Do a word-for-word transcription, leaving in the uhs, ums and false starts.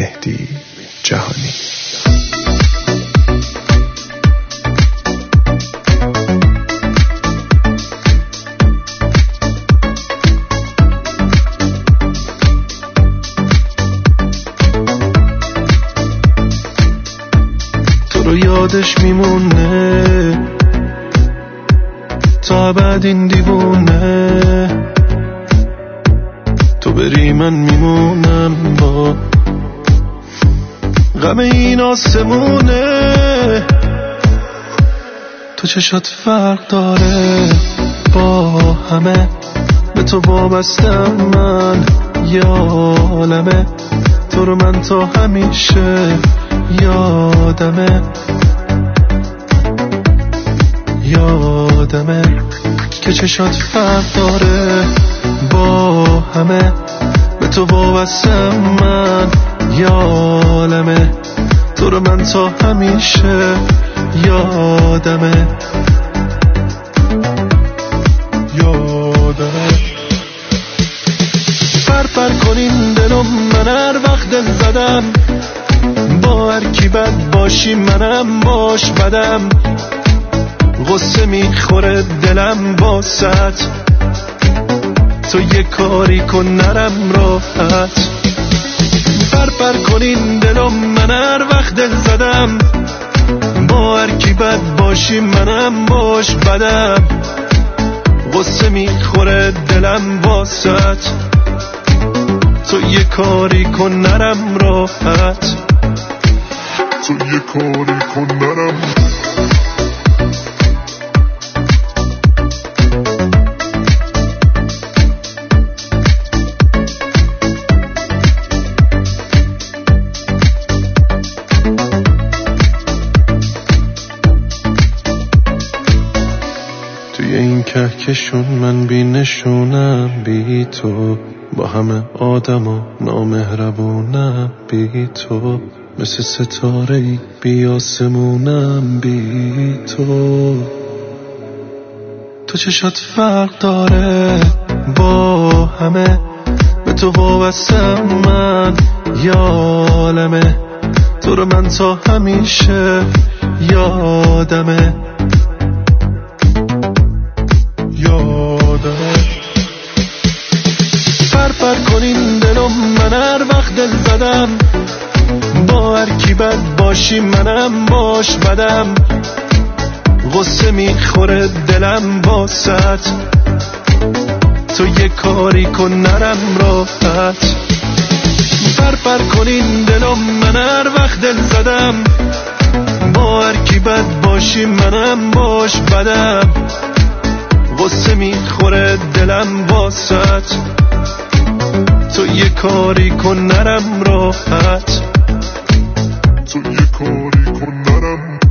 مهدی جهانی. تو رو یادش میمونه تا بعد این دیوونه، تو بری من میمونم با غم این آسمونه. تو چشات فرق داره با همه، به تو وابستم من یالمه، تو رو من تا همیشه یادمه یادمه که چشات فرق داره با همه، به تو وابستم من یالمه، تو رو من تا همیشه یادمه یادمه. پر پر کنین دلم، من هر وقت دل زدم با هر کی بد باشی منم باش بدم، غصه میخوره دلم باست، تو یه کاری کن نرم راحت. پر پر کنین دلم، من هر وقت دل زدم با هر کی بد باشی منم باش بدم، غصه میخوره دلم باست، تو یه کاری کن نرم راحت، تو یه کاری کن نرم. توی این کهکشون من بی نشونم بی تو، با همه آدم و نامهربونم بی تو، مثل ستاره‌ای بی آسمونم بی تو. تو چشات فرق داره با همه، به تو وابستم من یالمه، تو رو من تا همیشه یادمه یادمه. پر پر کنین دلم، من هر وقت دل زدم با هر کی بد باشی منم باش بدم، غصه میخوره دلم باست، تو یه کاری کن نرم راحت. پر پر کنین دلم، من هر وقت دل زدم با هر کی بد باشی منم باش بدم، غصه میخوره دلم باست، تو یه کاری کن نرم راحت، تو یه کاری کن نرم.